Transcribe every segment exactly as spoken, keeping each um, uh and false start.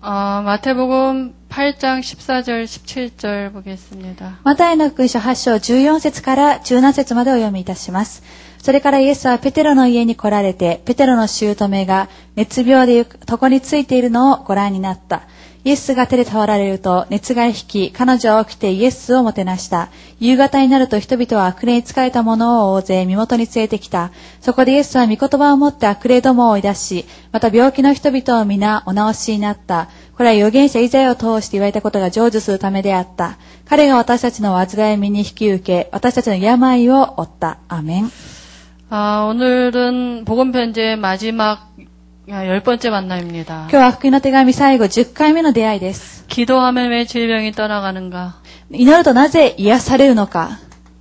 어, 마태복음 팔 장 십사 절 십칠 절 보겠습니다. マタイの福音書はち章じゅうよん節からじゅうなな節までお読みいたします。それからイエスはペテロの家に来られて、ペテロの姑が熱病で床についているのをご覧になった。イエスが手で触られると熱が引き、彼女は起きてイエスをもてなした。夕方になると人々は悪霊に疲れた者を大勢身元に連れてきた。そこでイエスは御言葉を持って悪霊どもを追い出し、また病気の人々を皆お治しになった。これは預言者イザヤを通して言われたことが成就するためであった。彼が私たちの患い身に引き受け、私たちの病を負った。アメン。 아, 오늘은 복음 편지의 마지막 열 번째 만남입니다. 今日は福音の手紙最後じゅっかいめの出会いです。 기도하면 왜 질병이 떠나가는가? 祈るとなぜ癒されるのか。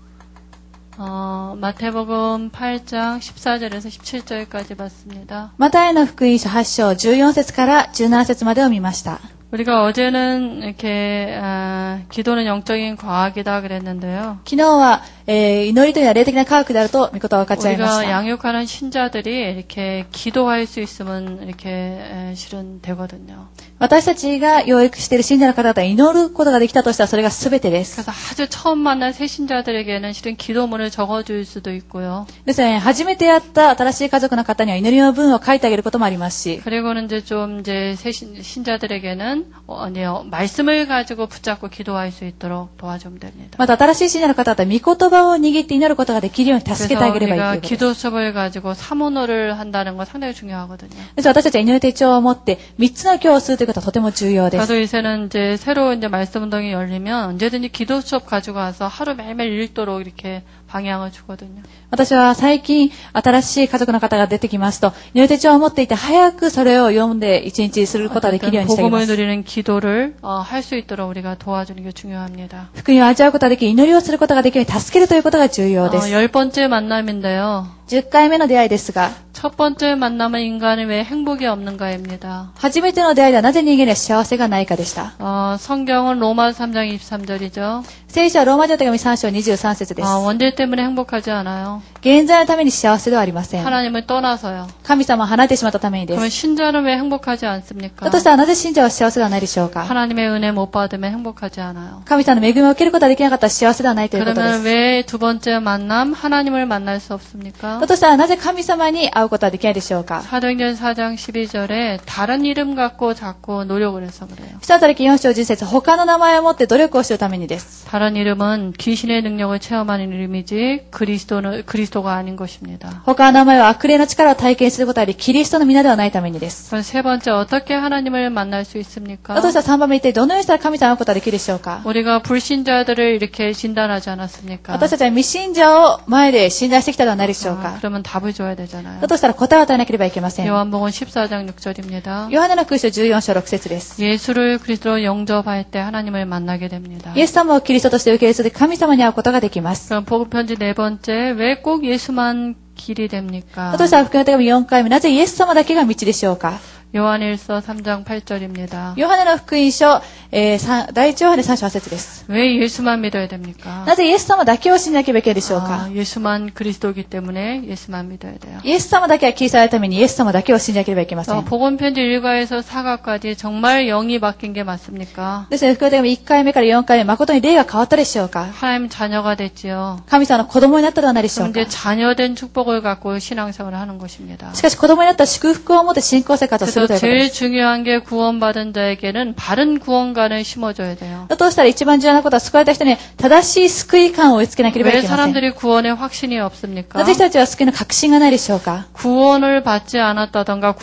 어, 마태복음 팔 장 십사 절에서 십칠 절까지 봤습니다. マタイの福音書はち章じゅうよん節からじゅうなな節までを見ました。 우리가 어제는 이렇게 아, 기도는 영적인 과학이다 그랬는데요. 昨日は、えー、祈りというのは霊的な科学であると御言葉を分かち合いまし 우리가 た。 양육하는 신자들이 이렇게 기도할 수 있으면 이렇게 에, 실은 되거든요. 私たちが養育している信者の方々が祈ることができたとしたらそれが全てです。 그래서 아주 처음 만난 새 신자들에게는 실은 기도문을 적어줄 수도 있고요. ですね、初めて会った新しい家族の方には祈りの文を書いてあげることもありますし、 그리고는 이제 좀 이제 새 신, 신자들에게는 어, 아니요 말씀을 가지고 붙잡고 기도할 수 있도록 도와주면 됩니다. また新しい信者の方々は御言葉を握って祈ることができるように助けてあげればいいということです。 기도 수업을 가지고 사문호를 한다는 건 상당히 중요하거든요. です私たちは祈り手帳を持って三つの教をするということはとても重要です。 저도 이제는 이제 새로 이제 말씀 운동이 열리면 언제든지 기도 수업 가지고 와서 하루 매일매일 읽도록 이렇게 방향을 주거든요. 私は最近新しい家族の方が出てきますと祈り手帳を持っていて早くそれを読んで一日することができるようにしています。 복음을 누리는 기도를 어, 할 수 있도록 우리가 도와주는 게 중요합니다. 福音を味わうことができ、祈りをすることができるように助けるということが重要です。 어, 열 번째 만남인데요. じゅっかいめの出会いですが、 첫 번째 만남은 인간이 왜 행복이 없는가입니다. 初めての出会いではなぜ人間には幸せがないかでした。 어, 성경은 로마 삼 장 이십삼 절이죠. 聖書はローマ人の手紙さん章にじゅうさん節です。 어, 원죄 때문에 행복하지 않아요. 現在のために幸せではありません。 하나님을 떠나서요. 神様を離れてしまったためにで 그러면 す。 신자는 왜 행복하지 않습니까? だとしたらなぜ信者は幸せではないでしょうか。 하나님의 은혜 못 받으면 행복하지 않아요. 神様の恵みを受けることができなかったら幸せではないということで 그러면 す。 왜 두 번째 만남 하나님을 만날 수 없습니까? だとしたらなぜ神様に会うことはできないでしょうか。 사도행전 사 장 십이 절에 다른 이름 갖고 자꾸 노력을 해서 그래요. 使徒働きよん章じゅっ節、他の名前を持って努力をするためにです。 다른 이름은 귀신의 능력을 체험하는 이름이지 그리스도는 그리스도가 아닌 것입니다. 他の名前は悪霊の力を体験することあり、キリストの皆ではないためにです。 그럼 세 번째 어떻게 하나님을 만날 수 있습니까? だとしたらさんばんめ一体どのようにしたら神様に会うことができるでしょうか。 우리가 불신자들을 이렇게 진단하지 않았습니까? 私たちは未信者を前で信頼してきたではないでしょう 아, か。 그러면 답을 줘야 되잖아요. だとしたら答えを与えなければいけません。 요한복음 십사 장 육 절입니다. ヨハネの福音書じゅうよん章ろく節です。 예수를 그리스도로 영접할 때 하나님을 만나게 됩니다. イエス様をキリストとして受け入れると神様に会うことができます。 그럼 복음 편지 네 번째 왜 꼭 예수만 길이 됩니까? だとしたら福音の手紙よんかいめ、なぜイエス様だけが道でしょうか。 요한일서 삼 장 팔 절입니다. ヨハネの福音書、えー、第一ヨハネさん章はち節です。 왜 예수만 믿어야 됩니까? なぜイエス様だけを信じなければいけないでしょうか。 아, 예수만 그리스도이기 때문에 예수만 믿어야 돼요. イエス様だけはキリストであるためにイエス様だけを信じなければいけません。 어, 복음 편지 일 과에서 사 과까지 정말 영이 바뀐 게 맞습니까? ですね、福音の手紙いっかいめからよんかいめ、誠に霊が変わったでしょうか。 하나님 자녀가 됐지요. 神様の子供になったではないでしょ 그럼 うか。 이제 자녀된 축복을 갖고 신앙생활을 하는 것입니다. しかし子供になった祝福を持って信仰生活をする 그래서 ということです。 제일 중요한 게 구원받은 자에게는 바른 구원관을 심어줘야 돼요. だとしたら一番重要なことは救われた人に正しい救い感を植え付けなければい 왜 けません。 사람들이 구원에 확신이 없습니까? なぜ人たちは救いの確信がないでしょうか。 구원을 받지 않았다던가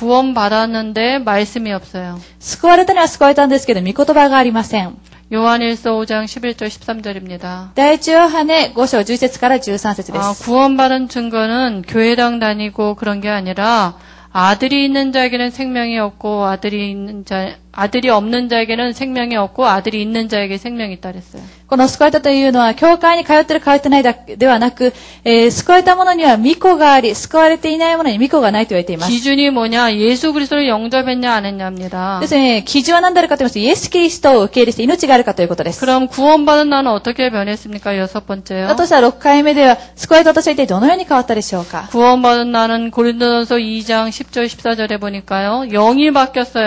구원받았는데 말씀이 없어요. 救われたには救われたんですけど、御言葉がありません。 요한일서 오 장 십일 절 십삼 절입니다. 第一ヨハネご章じゅう節からじゅうさん節で 아, す。 구원받은 증거는 교회당 다니고 그런 게 아니라 아들이 있는 자에게는 생명이 없고 아들이 있는 자 아들이 없는 자에게는 생명이 없고 아들이 있는 자에게 생명이 있다 그랬어요. この救われたというのは、教会に通ってる通ってないだけではなく、えー、救われた者には御子があり、救われていない者に御子がないと言われています。 기준이 뭐냐? 예수 그리스도를 영접했냐 안 했냐입니다. ですね、基準は何であるかと言いますと、イエス・キリストを受け入れして命があるかということです。 그럼 구원받은 나는 어떻게 변했습니까? 여섯 번째요. だとしたらろっかいめでは、救われた私は一体どのように変わったでしょうか。 구원받은 나는 고린도전서 이 장 십 절 십사 절에 보니까요. 영이 바뀌었어요.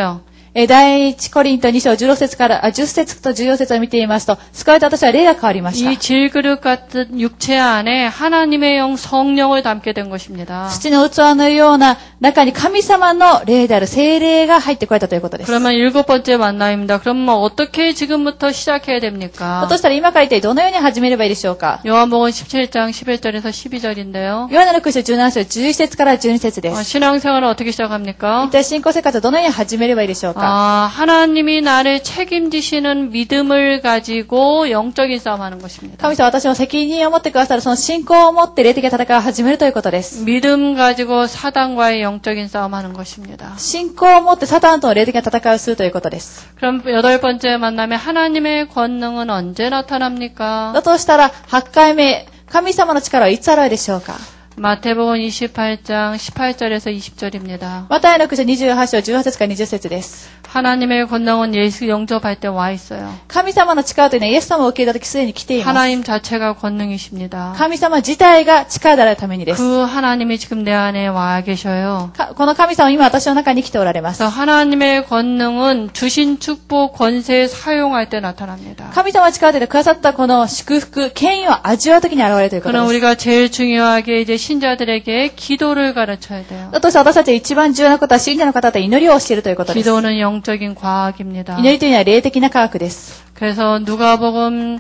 えー第一コリントに章じゅうろく節から、あ、じゅっ節とじゅうよん節を見ていますと、救われた私は霊が変わりました。 이 질그릇 같은 육체 안에 하나님의 영 성령을 담게 된 것입니다. 土の器のような中に神様の霊である聖霊が入ってこられたということです。 그러면 일곱 번째 만남입니다. 그럼 뭐 어떻게 지금부터 시작해야 됩니까? としたら今から一体どのように始めればいいでしょうか。 요한복음 십칠 장 십일 절에서 십이 절인데요. ヨハネの福音書じゅうなな章じゅういち節からじゅうに節です。 어, 신앙생활은 어떻게 시작합니까? 一体信仰生活はどのように始めればいいでしょうか。 아, 하나님이 나를 책임지시는 믿음을 가지고 영적인 싸움하는 것입니다. 神様は私の責任を持ってくださるその信仰を持って霊的な戦いを始めるということです。 믿음 가지고 사단과의 영적인 싸움하는 것입니다. 信仰を持ってサタンとの霊的な戦いをするということです。 그럼 여덟 번째 만남에 하나님의 권능은 언제 나타납니까? だとしたらはち回目、神様の力はいつ現れるでしょうか。 마태복음 이십팔 장 십팔 절에서 이십 절입니다. マタイの福音書にじゅうはち章じゅうはち節からにじゅっ節です。 하나님의 권능은 예수 영접할 때 와 있어요. 神様の力というのはイエス様を受け入れた時すでに来ています。 하나님 자체가 권능이십니다. 神様自体が力であるためにです。 그 하나님이 지금 내 안에 와 계셔요. この神様は今私の中に来ておられます。 그래서 하나님의 권능은 주신 축복 권세 사용할 때 나타납니다. 神様が力でくださったこの祝福、権威を味わう時に現れるということ 그럼 です。 우리가 제일 중요하게 이제 신자들에게 기도를 가르쳐야 돼요. だとして私たちが一番重要なことは信者の方々に祈りを教えるということです。 기도는 영적인 과학입니다. 祈りというのは霊的な科学です。 그래서 누가복음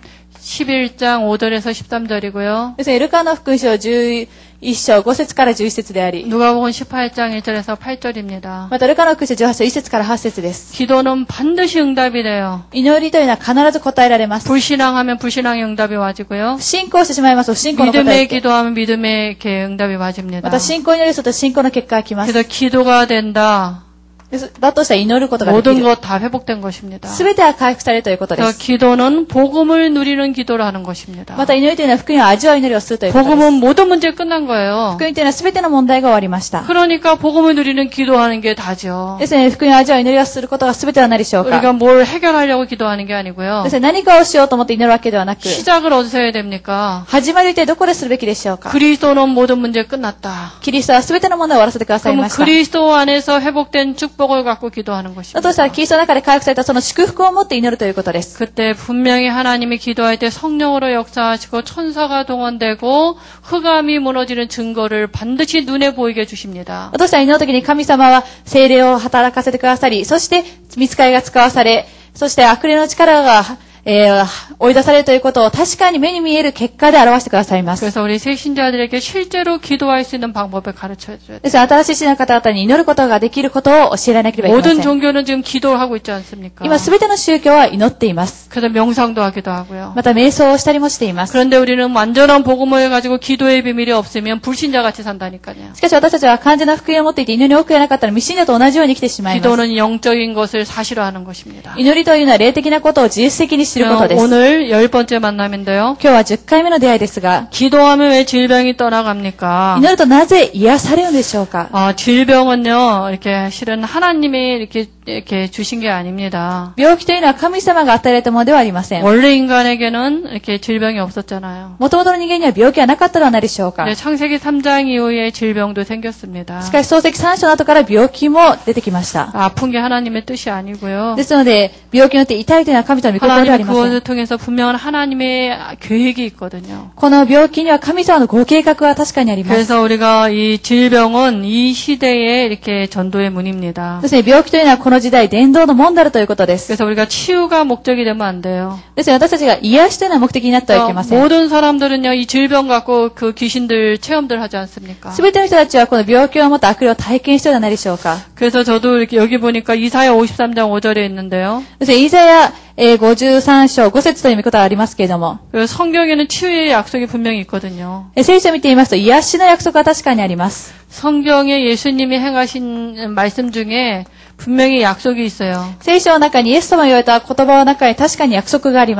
십일 장 오 절에서 십삼 절이고요. ですね、ルカの福音書じゅういち章ご節からじゅういち節であり、 누가복음 십팔 장 일 절에서 팔 절입니다. またルカの福音書じゅうはち章いち節からはち節です。 기도는 반드시 응답이 돼요. 祈りというのは必ず答えられます。 불신앙하면 불신앙의 응답이 와지고요. 不信仰してしまいますと不信仰の答え 믿음의 が来て、 기도하면 믿음의 이렇게 응답이 ま 와집니다. た信仰に祈りすると信仰の結果が来ます。 그래서 기도가 된다. ですだとしたら祈ることができ 모든 る。 것 다 회복된 것입니다. すべては回復されるということで 그래서 す。 기도는 복음을 누리는 기도를 하는 것입니다. また祈りというのは福音を味わう祈りをするということです。 복음은 모든 문제 끝난 거예요. 福音というのはすべての問題が終わりました。 그러니까 복음을 누리는 기도하는 게 다죠. ですね、福音を味わう祈りをすることがすべては何でしょうか。 우리가 뭘 해결하려고 기도하는 게 아니고요. ですね、何かをしようと思って祈るわけではなく、 시작을 어디서 해야 됩니까? 始まりってどこでするべきでしょうか。 그리스도는 모든 문제 끝났다. キリストはすべての問題を終わらせてください 그럼 ました。 그리스도 안에서 회복된 축복을 갖고 기도하는 だ 것입니다. としたらキリストの中で回復されたその祝福を持って祈るということです。 그때 분명히 하나님이 기도할 때 성령으로 역사하시고 천사가 동원되고 흑암이 무너지는 증거를 반드시 눈에 보이게 해주십니다. だとしたら祈るときに神様は聖霊を働かせてくださり、そして御使いが使わされ、そして悪霊の力が、えー、追い出されるということを確かに目に見える結果で表してくださいます。 그래서 우리 새신자들에게 실제로 기도할 수 있는 방법을 가르쳐야 돼요. ですから新しい信者の方々に祈ることができることを教えられなければいけませ 모든 ん。 종교는 지금 기도를 하고 있지 않습니까? 今すべての宗教は祈っています。 그래서 명상도 하기도 하고요. また瞑想をしたりもしています。 그런데 우리는 완전한 복음을 가지고 기도의 비밀이 없으면 불신자같이 산다니까요. しかし私たちは完全な福音を持っていて祈りに多くやなかったら未信者と同じように生きてしまいます。 기도는 영적인 것을 사실화하는 것입니다. 祈りというのは霊的なことを自律的に知ることです。 오늘 열 번째 만남인데요. 今日はじゅっ回目の出会いですが、 기도하면 왜 질병이 떠나갑니까? 祈るとなぜ癒されるんでしょうか。 어, 질병은요, 이렇게 실은 하나님이 이렇게 이렇게 주신 게 아닙니다. 病気というのは神様が与えられたものではありません。 원래 인간에게는 이렇게 질병이 없었잖아요. もともとの人間には病気はなかったのは何でしょうか。 근데 창세기 삼 장 이후에 질병도 생겼습니다. しかし創世記さん章の後から病気も出てきました。 아픈 게 하나님의 뜻이 아니고요. ですので、病気によって痛いというのは神様の御心ではあり 하나님은 ません。 그것을 통해서 분명한 하나님의 계획이 있거든요. この病気には神様のご計画は確かにあります。 그래서 우리가 이 질병은 이 시대에 이렇게 전도의 문입니다. ですね、病気というのはこの時代伝道の門であるということです。 그래서 우리가 치유가 목적이 되면 안 돼요. ですね、私たちが癒しというのは目的になってはいけません。 모든 사람들은요, 이 질병 갖고 그 귀신들 체험들 하지 않습니까? すべての人たちはこの病気を持った悪霊を体験してはないでしょうか。 그래서 저도 이렇게 여기 보니까 이사야 오십삼 장 오 절에 있는데요. ですね、イザヤごじゅうさん章ご節という見方がありますけれども、 그 성경에는 치유의 약속이 분명히 있거든요. 聖書を見ていますと癒しの約束は確かにあります。 성경에 예수님이 행하신 말씀 중에 분명히 약속이 있어요. 聖書の中にイエス様が言われた言葉の中に確かに約束があります。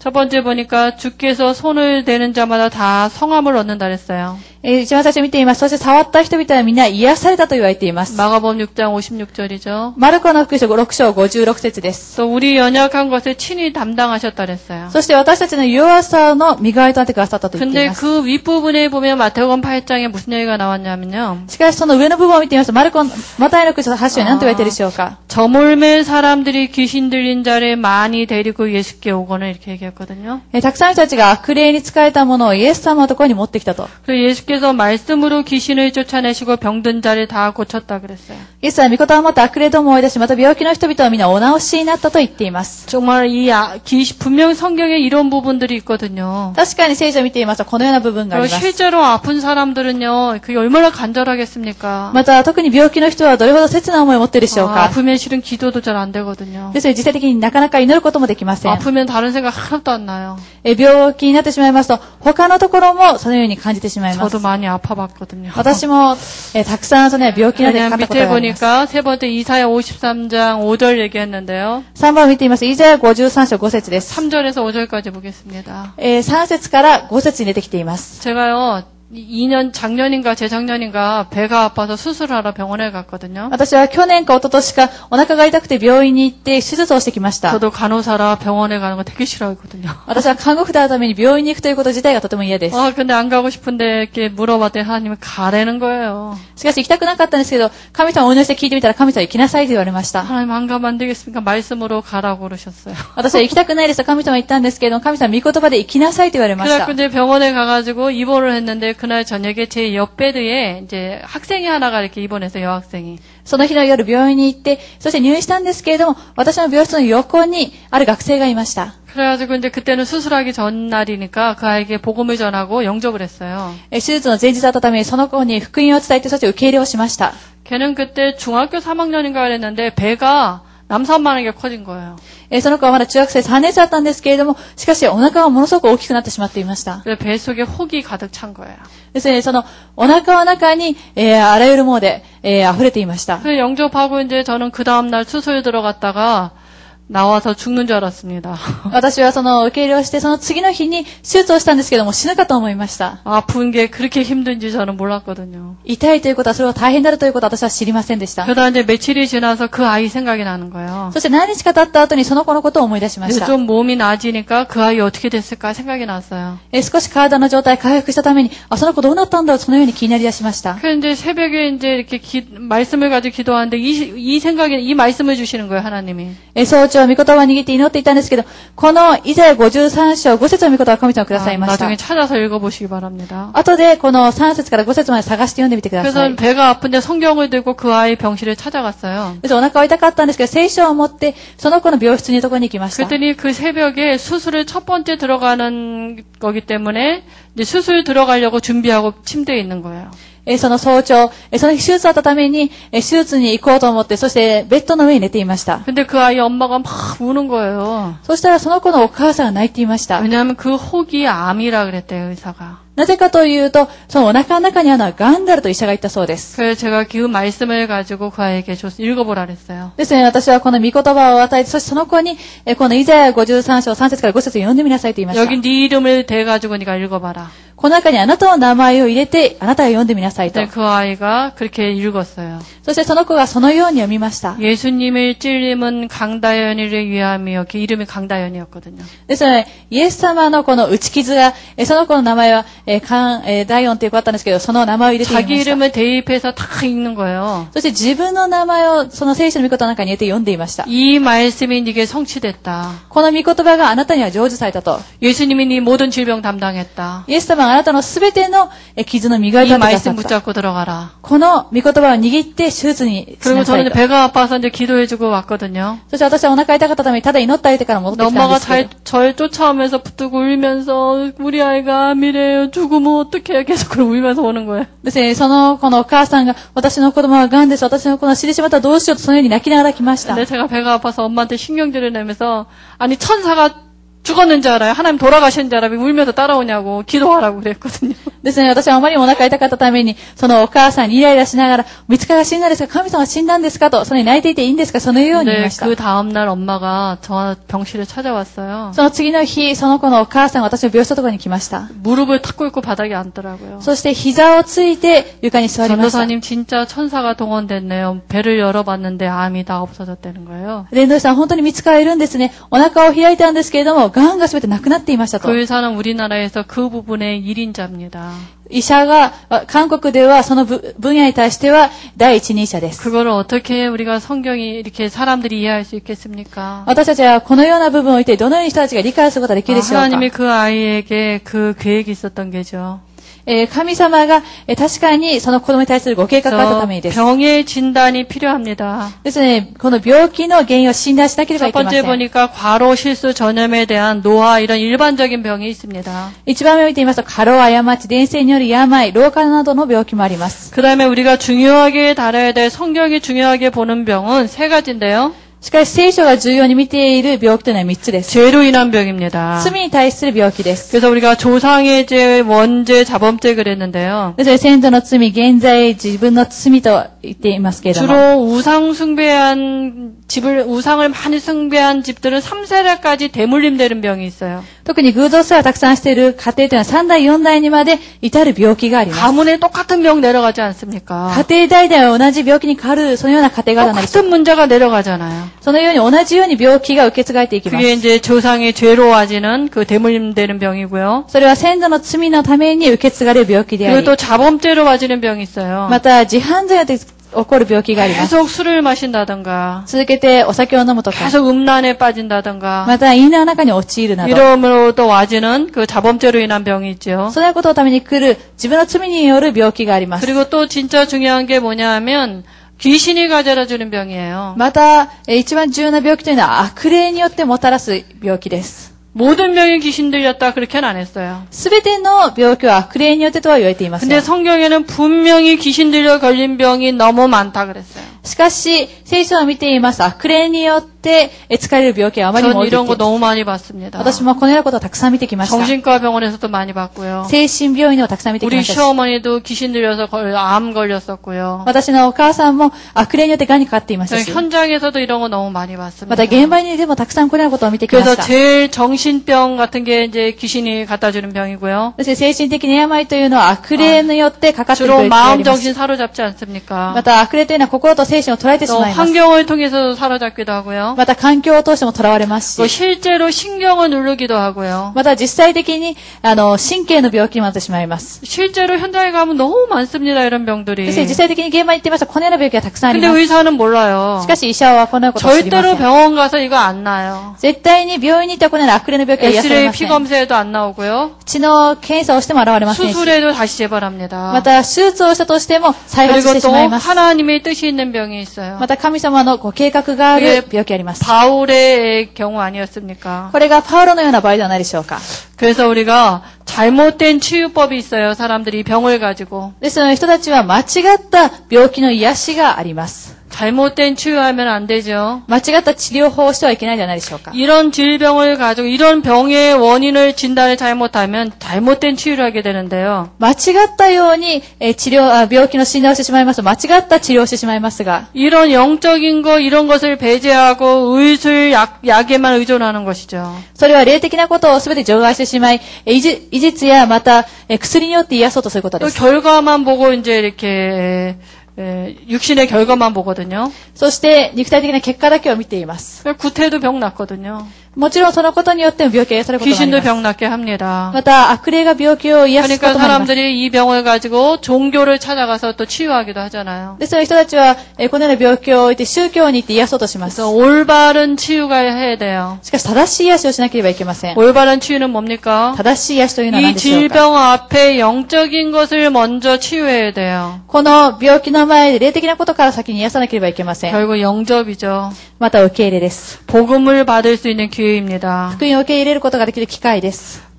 첫 번째 보니까 주께서 손을 대는 자마다 다 성함을 얻는다 그랬어요. えー一番最初見ています。そして触った人々はみんな癒されたと言われています。 마가복음 육 장 오십육 절이죠. マルコの福音書ろく章ごじゅうろく節です。 또 우리 연약한 것을 친히 담당하셨다 그랬어요. そして私たちの弱さの身代わりとなってくださったと言ってい 근데 ます。 그 윗부분에 보면 마태복음 팔 장에 무슨 얘기가 나왔냐면요. しかしその上の部分を見てみますと、マルコ、マタイの福音書はち章に何と言われているでしょうか。 저물매 사람들이 귀신 들린 자를 많이 데리고 예수께 오거늘 이렇게 얘기했거든요. えーたくさんの人たちが悪霊に仕えたものをイエス様のところに持ってきたと。 그래서 예수께서 말씀으로 귀신을 쫓아내시고 병든 자를 다 고쳤다 그랬어요. イエスは御言葉を持って悪霊どもを追い出し、また病気の人々をみんなお治しになったと言っています。 정말 이 아, 귀신, 분명 성경에 이런 부분들이 있거든요. 確かに聖書を見ていますとこのような部分があります。 실제로 아픈 사람들은요, 그게 얼마나 간절하겠습니까? また特に病気の人はどれほど切な思いを持っているでしょう 아, か。 아프면 실은 기도도 잘 안 되거든요. ですので実際的になかなか祈ることもできません。 아프면 다른 생각 하나도 안 나요. え病気になってしまいますと他のところもそのように感じてしまいま 저도 す。 많이 아파봤거든요. 私もえたくさんそのような病気になってかかったこと 밑에 があります。 보니까 세 번째 이사야 오십삼 장 오 절 얘기했는데요. さんばんを見ています。イザヤごじゅうさん章ご節です。 삼 절에서 오 절까지 보겠습니다. えー、さん節からご節に出てきています。 제가요, 이 년, 작년인가 재작년인가 배가 아파서 수술하러 병원에 갔거든요. 私は去年か一昨年かお腹が痛くて病院に行って手術をしてきました。 저도 간호사라 병원에 가는 거 되게 싫어하거든요. 私は看護婦であるために病院に行くということ自体がとても嫌です。 아, 근데 안 가고 싶은데 이렇게 물어봤더니 하나님은 가라는 거예요. しかし行きたくなかったんですけど、神様をお祈りして聞いてみたら神様は行きなさいと言われました。 하나님 안 가면 안 되겠습니까? 말씀으로 가라고 그러셨어요. 私は行きたくないですと神様は言ったんですけど、神様は御言葉で行きなさいと言われました。 그래서 이제 병원에 가가지고 입원을 했는데 그날 저녁에 제 옆 베드에 이제 학생이 하나가 이렇게 입원해서 여학생이. その日の夜病院に行って、そして入院したんですけれども、私の病室の横にある学生がいました。 그래가지고 이제 그때는 수술하기 전날이니까 그 아이에게 복음을 전하고 영접을 했어요. 手術の前日だったためにその子に福音を伝えて、そして受け入れをしました。 걔는 그때 중학교 삼 학년인가 그랬는데 배가 남산만하게 커진 거예요. えその子はまだ中学生さんねん生だったんですけれども、しかしお腹はものすごく大きくなってしまっていました。 그래서 배 속에 혹이 가득 찬 거예요. ですね、そのお腹の中に、えー、あらゆるもので、えー、溢れていました。 그래서 영접하고 이제 저는 그 다음날 수술 들어갔다가 나와서 죽는 줄 알았습니다. 私はその受け入れをして、その次の日に手術をしたんですけども死ぬかと思いました。 아픈 게 그렇게 힘든지 저는 몰랐거든요. 痛いということはそれは大変だということは私は知りませんでした。 그러다 이제 며칠이 지나서 그 아이 생각이 나는 거예요. そして何日か経った後にその子のことを思い出しまし 이제 た。 좀 몸이 나아지니까 그 아이 어떻게 됐을까 생각이 났어요. え少し体の状態回復したために、あ、その子どうなったんだろう、そのように気になりだしました。 그래서 이제 새벽에 이제 이렇게 기, 말씀을 가지고 기도하는데 이, 이 생각이, 이 말씀을 주시는 거예요, 하나님이. え早朝、御言葉を握って祈っていたんですけど、このイザヤごじゅうさん章ご節の御言葉を神様くださいま 아, した。 나중에 찾아서 읽어보시기 바랍니다. 後でこのさん節からご節まで探して読んでみてくださ 그래서 い。 배가 아픈데 성경을 들고 그 아이 병실에 찾아갔어요. ですお腹は痛かったんですけど、聖書を持ってその子の病室にところに行きました。 그랬더니 그 새벽에 수술을 첫 번째 들어가는 거기 때문에 이제 수술 들어가려고 준비하고 침대에 있는 거예요. えその早朝、えその日手術だったために、え手術に行こうと思って、そしてベッドの上に寝ていました。 근데 그 아이 엄마가 막 우는 거예요. そしたらその子のお母さんが泣いていました。 왜냐하면 그 혹이 암이라 그랬대요, 의사가. なぜかというと、そのお腹の中にあるのは癌であると医者が言ったそうです。 그래서 제가 그 말씀을 가지고 그 아이에게 줬, 읽어보라 그랬어요. ですね、私はこの御言葉を与えて、そしてその子に、えこのイザヤごじゅうさん章さん節からご節を読んでみなさいと言いました。 여기 네 이름을 대가지고 네가 읽어봐라. この中にあなたの名前を入れて、あなたが読んでみなさいと。 근데 그 아이가 그렇게 읽었어요. そしてその子がそのように読みました。 예수님의 찔림은 강다연이를 위함이요. 그 이름이 강다연이었거든요. ですので、イエス様のこの打ち傷が、えその子の名前は、えカン、えダイオンという子だったんですけど、その名前を入れていま 자기 した。 이름을 대입해서 다 읽는 거예요. そして自分の名前をその聖書の御言葉の中に入れて読んでいました。 이 말씀이 네게 성취됐다. この御言葉があなたには成就されたと。 예수님이 네 모든 질병 담당했다. イエス様があなたのすべてのえ傷の身代わり 이 となってくださ 말씀 った。 붙잡고 들어가라. この御言葉を握って手術にし 그리고 なさい 저는 と。 배가 아파서 이제 기도해주고 왔거든요. そして私はお腹痛かったためにただ祈ってあげてから戻ってきたん 엄마가 ですけ 잘, ど。 절 쫓아오면서 붙들고 울면서 우리 아이가 암이래요. 죽으면 어떡해. 계속 그러고 울면서 오는 거예요. ですね、その子のお母さんが、私の子供は癌です。私の子の死んでしまったらどうしようとそのように泣きながら来ました。 근데 제가 배가 아파서 엄마한테 신경질을 내면서 아니 천사가 죽었는 줄 알아요. 하나님 돌아가신 줄 알아요. 울면서 따라오냐고 기도하라고 그랬거든요. ですね、私はあまりにもお腹痛かったために、そのお母さんにイライラしながら、三つかが死んだんですか、神様が死んだんですかと、それに泣いていていいんですか、そのように言い 근데 ました。 그 다음날 엄마가 저 병실에 찾아왔어요. その次の日、その子のお母さんが私の病室のところに来ました。 무릎을 탁 꿇고 바닥에 앉더라고요. そして膝をついて床に座りました。 전도사님 진짜 천사가 동원됐네요. 배를 열어봤는데 암이 다 없어졌다는 거예요. 伝道師さん、本当に三つかがいるんですね。お腹を開いたんですけれども、癌がすべてなくなっていましたと。 그 의사는 우리나라에서 그 부분의 일인자입니다. 医者が、韓国ではその分野に対しては第一人者です。 그거를 어떻게 우리가 성경이 이렇게 사람들이 이해할 수 있겠습니까? 私たちはこのような部分をいてどのように人たちが理解することができるでしょうか。 하나님이 그 아이에게 그 계획이 있었던 게죠. えー、神様が、えー、確かにその子供に対するご計画があったためにです。 병의 진단이 필요합니다. ですね、この病気の原因を診断しなければい 첫 けませ 번째 ん。 보니까 과로, 실수, 전염에 대한 노화 이런 일반적인 병이 있습니다. 一番目を見てみますと、過労、過ち、伝染による病、老化などの病気もあります。 그 다음에 우리가 중요하게 다뤄야 될 성경이 중요하게 보는 병은 세 가지인데요. しかし聖書が重要に見ている病気というのは三つです。 죄로 인한 병입니다. 罪に対する病気です。 그래서 우리가 조상의 죄, 원죄, 자범죄 그랬는데요. ですね、先祖の罪、現在自分の罪と言っていますけれども。 주로 우상 숭배한 집을 우상을 많이 숭배한 집들은 삼 세대까지 대물림되는 병이 있어요. 特に偶像すらたくさんしている家庭というのはさん代よん代にまで至る病気があります。 가문에 똑같은 병 내려가지 않습니까? 家庭代々同じ病気に変わるそのような家庭があるのです。 똑같은 문제가 내려가잖아요. そのように同じように病気が受け継がれていきます。 그게 이제 조상의 죄로 와지는 그 대물림되는 병이고요. それは先祖の罪のために受け継がれる病気であ 그리고 り、 또 자범죄로 와지는 병이 있어요. また自犯罪で起こる病気があります。 계속 술을 마신다든가 続けてお酒を飲むとか、 계속 음란에 빠진다든가 また因縁の中に陥るなど、 이러므로 또 와지는 그 자범죄로 인한 병이 있죠. そのことのために来る自分の罪による病気があります。 그리고 또 진짜 중요한 게 뭐냐 하면 귀신이 가져다 주는 병이에요. また、えー一番重要な病気というのは悪霊によってもたらす病気です。 모든 병이 귀신 들렸다 그렇게는 안 했어요. すべての病気は悪霊によってとは言われていません。 근데 성경에는 분명히 귀신 들려 걸린 병이 너무 많다 그랬어요. しかし、聖書を見ています。悪霊によってえ疲れる病気はあまりにも 전 多いで 이런 거 す。 너무 많이 봤습니다. 私もこのようなことをたくさん見てきました。 정신과 병원에서도 많이 봤고요. 精神病院でもたくさん見てき 우리 ましたし、 시어머니도 귀신 들려서 걸- 암 걸렸었고요. 私のお母さんも悪霊によって癌にかかっていましたし、 현장에서도 이런 거 너무 많이 ま 봤습니다. た現場にでもたくさんこれらのことを見てきま 그래서 した。 제일 정신병 같은 게 이제 귀신이 갖다 주는 병이고요. そして精神的な病というのは悪霊によってかかっている 주로 病気があ 마음 ります。 정신 사로잡지 않습니까? また悪霊というのは心と精神を捉えてし 또 まいます。 환경을 통해서도 사로잡기도 하고요. また環境を通しても囚われます 또 し、 실제로 신경을 누르기도 하고요. また実際的にあの神経の病気にもなってしまいます。 실제로 현장에 가면 너무 많습니다. 이런 병들이. そして実際的に現場に行ってみますとこのような病気がたくさんあり 근데 ます。 의사는 몰라요. しかし医者はこのようなことを知りませ 절대로 ん。 병원 가서 이거 안 나요. 絶対に病院に行ってはこのような悪霊の病気は癒され 엑스레이 ま 피 せん。 검사에도 안 나오고요. 血の検査をしても現れませんし、 수술에도 다시 재발합니다. また手術をしたとしても再発し 그리고 てし 또 まいます。 하나님의 뜻이 있는 병이 있어요. また神様のご計画がある病気があります。 바울의 경우 아니었습니까? これがパウロのような場合ではないでしょうか。 그래서 우리가 잘못된 치유법이 있어요. 사람들이 병을 가지고. ですので人たちは間違った病気の癒しがあります。 잘못된 치유하면 안 되죠. 間違った治療法をしてはいけないんじゃないでしょうか。 이런 질병을 가지고 이런 병의 원인을 진단을 잘못하면 잘못된 치유를 하게 되는데요. 間違ったようにえー治療あ病気の診断をしてしまいますと間違った治療をしてしまいますが、 이런 영적인 거 이런 것을 배제하고 의술 약, 약에만 의존하는 것이죠. それは霊的なことを全て除外してしまい、えー医術医術やまたえー薬によって癒そうとすることで 또 す。 결과만 보고 이제 이렇게 에, 육신의 결과만 보거든요. そして肉体的な結果だけを見ています。 구태도 병 났거든요. もちろんそのことによっても病気が癒されることがあり 귀신도 ます。 병 낳게 합니다. また悪霊が病気を癒すこ 그러니까 ともあります。 사람들이 이 병을 가지고 종교를 찾아가서 또 치유하기도 하잖아요. ですので人たちはえーこのような病気を置いて宗教に行って癒そうとします。 그래서 올바른 치유가 해야 돼요. しかし正しい癒しをしなければいけません。 올바른 치유는 뭡니까? 正しい癒しというのは何 이 でしょうか。 질병 앞에 영적인 것을 먼저 치유해야 돼요. この病気の前で霊的なことから先に癒さなければいけません。 결국 영접이죠. また受け入れです。 복음을 받을 수 있는 기회입니다. 福音を受け入れることができる機会です。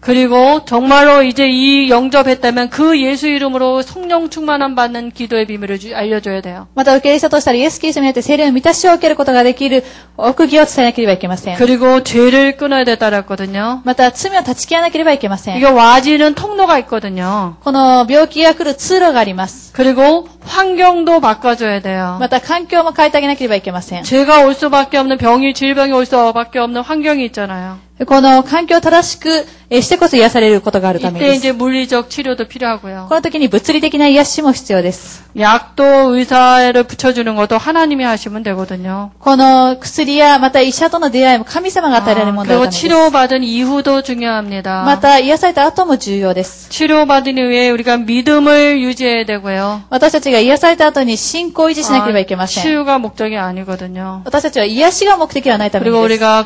그리고 정말로 이제 이 영접했다면 그 예수 이름으로 성령 충만함 받는 기도의 비밀을 주- 알려줘야 돼요. また受け入れしたとしたらイエス・キリストによって聖霊の満たしを受けることができる奥義を伝えなければいけません。 그리고 죄를 끊어야 됐다 그랬거든요. また罪を断ち切らなければいけません。 이게 와지는 통로가 있거든요. この病気が来る通路があります。 그리고 환경도 바꿔줘야 돼요. また環境も変えてあげなければいけません。 죄가 올 수밖에 없는 병이 질병이 올 수밖에 없는 환경이 있잖아요. この環境を正しくえーしてこそ癒されることがあるため 이때 です。 이제 물리적 치료도 필요하고요. この時に物理的な癒しも必要です。 약도 의사를 붙여주는 것도 하나님이 하시면 되거든요. この薬やまた医者との出会いも神様が与えられるものだ 그리고 ためです。 치료받은 이후도 중요합니다. また癒された後も重要です。 치료받은 후에 우리가 믿음을 유지해야 되고요. 私たちが癒された後に信仰を維持しなければいけません。 치유가 목적이 아니거든요. 私たちは癒しが目的ではないため 그리고 にです。 우리가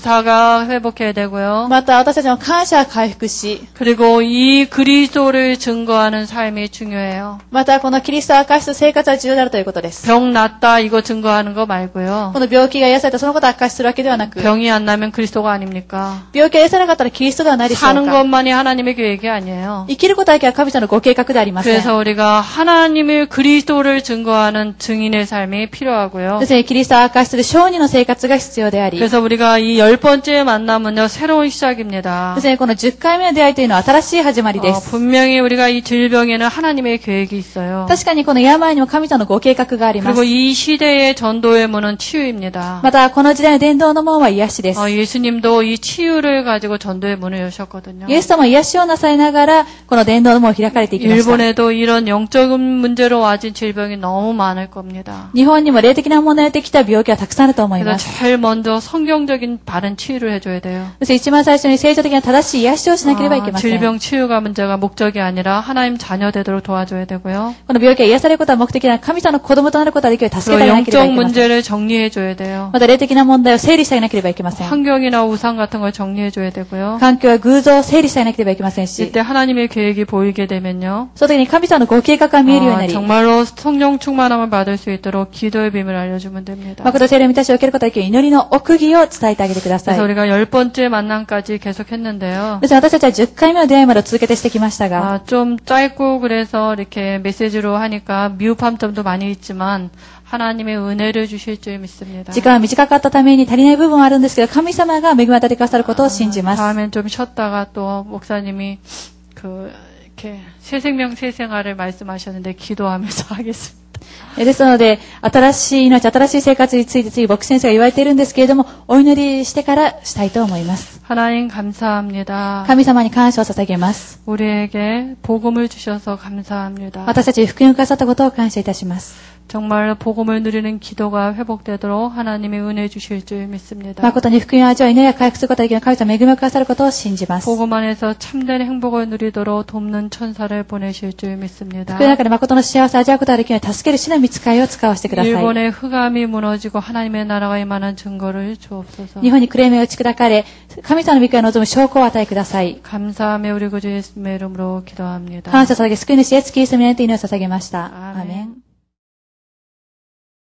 감사가 회복해야 되고요. また私たちの感謝を回復し、 그리고 이 그리스도를 증거하는 삶이 중요해요. またこのキリストを明かす生活は重要であるということです。 병 낫다 이거 증거하는 거 말고요. この病気が癒されたそのことを明かしするわけではなく、 병이 안 나면 그리스도가 아닙니까? 病気が癒されなかったらキリストではないでしょう 사는 か。 것만이 하나님의 계획이 아니에요. 生きることだけは神様のご計画でありません。 그래서 우리가 하나님의 그리스도를 증거하는 증인의 삶이 필요하고요. ですね、キリストを明かしする証人の生活が必要であり、 그래서 우리가 이 열 번째 만남은요, 새로운 시작입니다. ですね、このじゅっかいめの出会いというのは新しい始まりで 어, す。 분명히 우리가 이 질병에는 하나님의 계획이 있어요. 確かにこの病にも神様のご計画があります 그리고 。이 시대의 전도의 문은 치유입니다. また、この時代の伝道の門は癒しです。 어, 예수님도 이 치유를 가지고 전도의 문을 여셨거든요. イエス様は癒しをなされながら、この伝道の門を開かれていきました。 일본에도 이런 영적인 문제로 와진 질병이 너무 많을 겁니다. 日本にも霊的な問題できた病気はたくさんあると思い 그래서 ます。 제일 먼저 성경적인 바른 치유를 해줘야 돼요. そして一番最初に聖書的な正しい癒しをしなければいけ 아, ません。 질병 치유가 문제가 목적이 아니라 하나님 자녀 되도록 도와줘야 되고요. この病気が癒されることは目的な神様の子供となることができるように助けてあ 그리고 げなければい 영적 けません。 문제를 정리해줘야 돼요. また霊的な問題を整理してあげなければいけません。 환경이나 우상 같은 걸 정리해줘야 되고요. 環境や偶像を整理してあげなければいけませんし、 이때 하나님의 계획이 보이게 되면요. その時に神様のご計画が見えるようにな 아, り、 정말로 성령 충만함을 받을 수 있도록 기도의 비밀을 알려주면 됩니다. 誠聖霊の満たしを受けることができる祈りの奥義を伝えてあげてください。 그래서 우리가 열 번째 만남까지 계속했는데요. ですから私たちはじゅっかいめの出会いまでを続けてしてきましたが、 아, 좀 짧고 그래서 이렇게 메시지로 하니까 미흡한 점도 많이 있지만 하나님의 은혜를 주실 줄 믿습니다. 時間は短かったために足りない部分はあるんですけど、神様が恵み与えてくださることを信じます。 다음엔 좀 쉬었다가 또 목사님이 그 이렇게 새 생명 새 생활을 말씀하셨는데 기도하면서 하겠습니다. ですので、新しい命、新しい生活について次、牧師先生が言われているんですけれども、お祈りしてからしたいと思います。 하나님 감사합니다. 神様に感謝を捧げます。 우리에게 복음을 주셔서 감사합니다. 私たちに福音をくださったことを感謝いたします。 정말 복음을 누리는 기도가 회복되도록 하나님의 은혜 주실 줄 믿습니다. 誠に福音を味わい、祈りが回復することができる神様恵みをくださることを信じます。 복음 안에서 참된 행복을 누리도록 돕는 천사를 보내실 줄 믿습니다. 福音の中で誠の幸せを味わうことができるように助ける主の御使いを使わせてください。 일본의 흑암이 무너지고 하나님의 나라가 임하는 증거를 주옵소서. 日本にクレームが打ち砕かれ、神様の御国を望む証拠を与えください。 감사하며 우리 구주 예수님의 이름으로 기도합니다. 感謝を捧げ、救い主イエスキリストによって祈りを捧げました。アーメン。